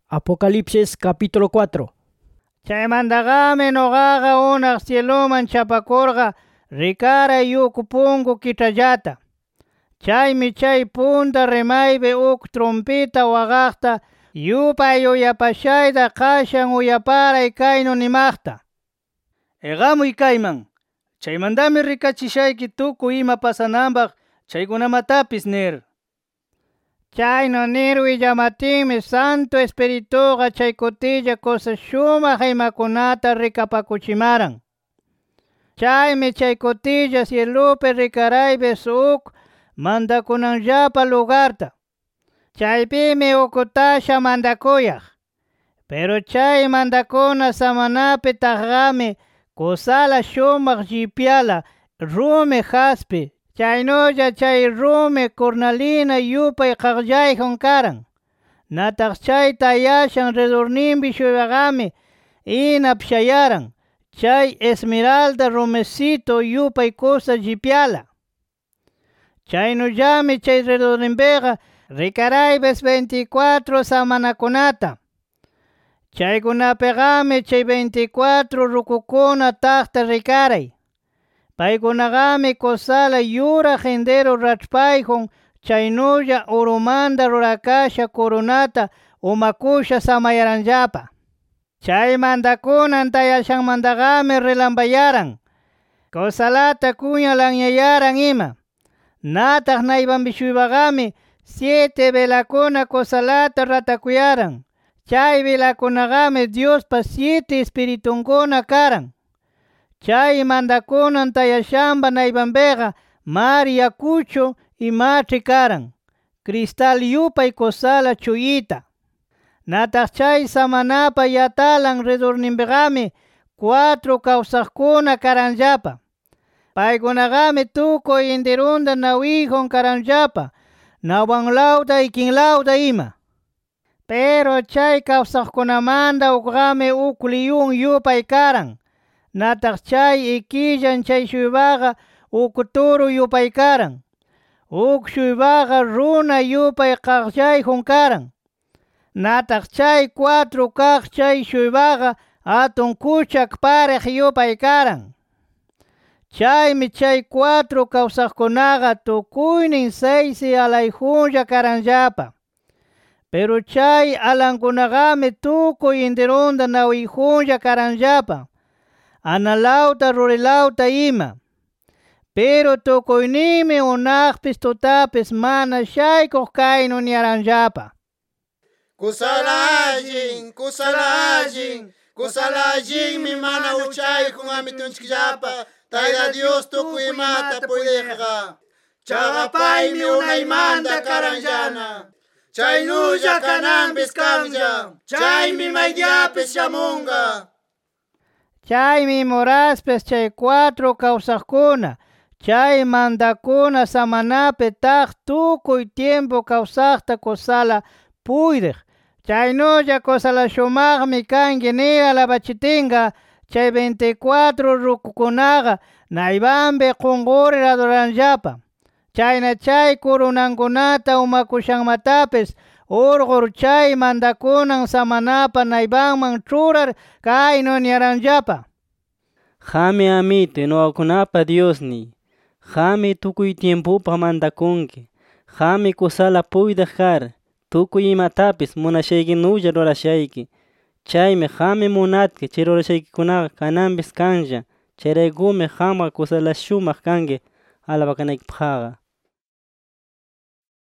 Apocalipsis capítulo 4. Chaymandagami nogaga unaq cieloman chapakurqa rikara yukupunku kichallata. Chaymi chay punta rimaypi uk trompeta waqaqta yupay uyapashayta qashan uyaparay kaynu nimaqta: Eqamuy kayman, chaymandami rikachishayki tukuy ima pasananpaq chaykunamatapis nir. Chaynu nir willamatinmi Santo Espirituqa chay kutilla kusa shumaq imakunata rikapakuchimaran. Chaymi chay kutilla cielupi rikaraypis uk mandakunanllapa lugarta. Chaypimi ukutasha mandakuyaq. Pero chay mandakuna samanapi taqmi kusala shumaq llipyala rumi jaspi, chaynulla chay rumi cornalina yupay qaqllayjun karan. Nataq chay tayashan redorninpi shuybaqami inap shayaran, chay esmeralda rumicito yupay kusa llipyala. Chaynullami chay redorninpiqa rikaraypis 24 samanakunata. Chaykunapigami chay 24 rukukuna taqta rikaray. Paykunagami kusala yura gendero rachpayjun, chaynulla urumanda rurakasha corunata umakusha samayaranllapa. Chay mandakunan tayashanmandagami rilambayaran, kusalata kuñalanyayaran ima. Nataq naypampi shuybaqami 7 velakuna kusalata ratakuyaran. Chay velakunagami Diospa 7 espiritunkuna karan. Chay mandakunan tayashamba naypampiqa mar yakuchu imachi karan, cristal yupay kusala chuyita. Nataq chay samanapa yatalan redorninpiqami 4 kawsaqkuna karanllapa. Paykunagami tukuy intirunda nawiyjun karanllapa, nawanlawta ikinlawta ima. Pero chay kawsaqkunamanta ukqami uk liyun yupay karan. Nataq chay ikillan chay shuybaqa uk turu yupay karan. Uk shuybaqa runa yupay qaqllayjun karan. Nataq chay 4 kaq chay shuybaqa atun kuchak pareq yupay karan. Chaymi chay 4 kawsaqkunaqa tukuynin 6 alayjunlla karanllapa. Pero chay alankunagami tukuy intirunda nawiyjunlla karanllapa, analawta rurilawta ima. Pero tukuynimi unaqpis tutapis mana shaykuq kaynu niyaranllapa: Kusala allinmi mana uchayjun amitunchikllapa Tayta Dios tukuy imata puydeqqa. Chaqa paymi unaymanta karanllana, chaynulla kananpis kanlla, chaymi maydiyapis shamunqa. Chaymi muraspis chay 4 kawsaqkuna, chay mandakuna samanapi taq tukuy tiempo kawsaqta kusala puydeq. Chaynulla kusala shumaqmi kanki nir alabachitinqa chay 24 rukukunaqa naypampi qunqurir adoranllapa. Chayna chay kurunankunata umakushanmatapis urqur chay mandakunan samanapa naypanman churar kaynu niyaranllapa: Qami amituy noqakunapa Diosniy, qami tukuy tiempupaq mandakunki, qami kusala puydeq kar, tukuy imatapis munashaykinulla rurashayki. Chaymi qami munatki chay rurashaykikunaqa kananpis kanlla, chayraykumi qamqa kusala shumaq kanki alabakanaykipaqqa.